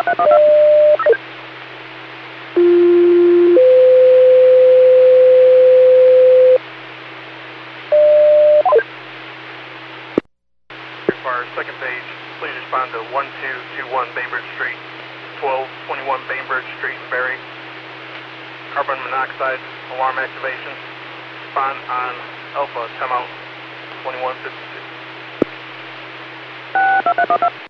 Second page, please respond to 1221 Bainbridge Street, 1221 Bainbridge Street in Barrie. Carbon monoxide alarm activation. Respond on Alpha, timeout 2152.